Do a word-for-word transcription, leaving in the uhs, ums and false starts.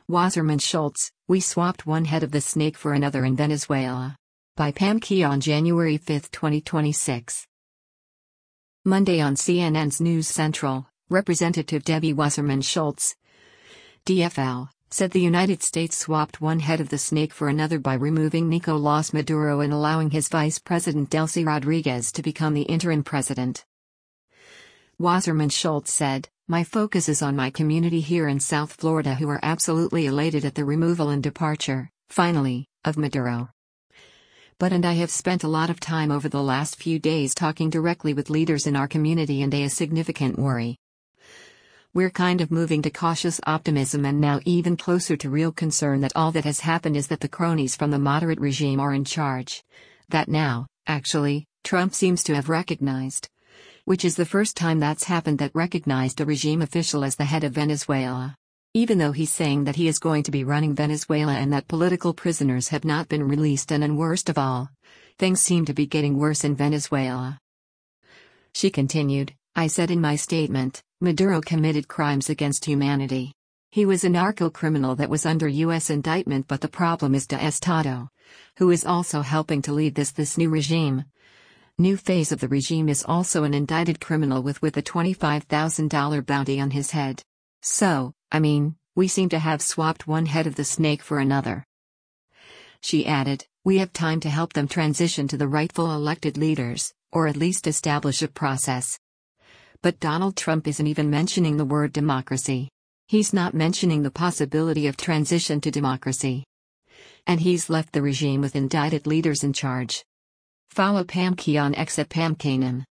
Wasserman Schultz, we swapped one head of the snake for another in Venezuela. By Pam Key on January fifth, twenty twenty-six. Monday on C N N's News Central, Representative Debbie Wasserman Schultz, D F L, said the United States swapped one head of the snake for another by removing Nicolás Maduro and allowing his vice president Delcy Rodriguez to become the interim president. Wasserman Schultz said, "My focus is on my community here in South Florida who are absolutely elated at the removal and departure, finally, of Maduro. But and I have spent a lot of time over the last few days talking directly with leaders in our community and a significant worry. We're kind of moving to cautious optimism and now even closer to real concern that all that has happened is that the cronies from the moderate regime are in charge. That now, actually, Trump seems to have recognized. Which is the first time that's happened that recognized a regime official as the head of Venezuela. Even though he's saying that he is going to be running Venezuela and that political prisoners have not been released and and worst of all, things seem to be getting worse in Venezuela." She continued, "I said in my statement, Maduro committed crimes against humanity. He was a narco-criminal that was under U S indictment, but the problem is de Estado, who is also helping to lead this this new regime. New phase of the regime is also an indicted criminal with with a twenty-five thousand dollars bounty on his head. So, I mean, we seem to have swapped one head of the snake for another." She added, "We have time to help them transition to the rightful elected leaders, or at least establish a process." But Donald Trump isn't even mentioning the word democracy. He's not mentioning the possibility of transition to democracy. And he's left the regime with indicted leaders in charge. Follow Pam Key on X at Pam Kanem.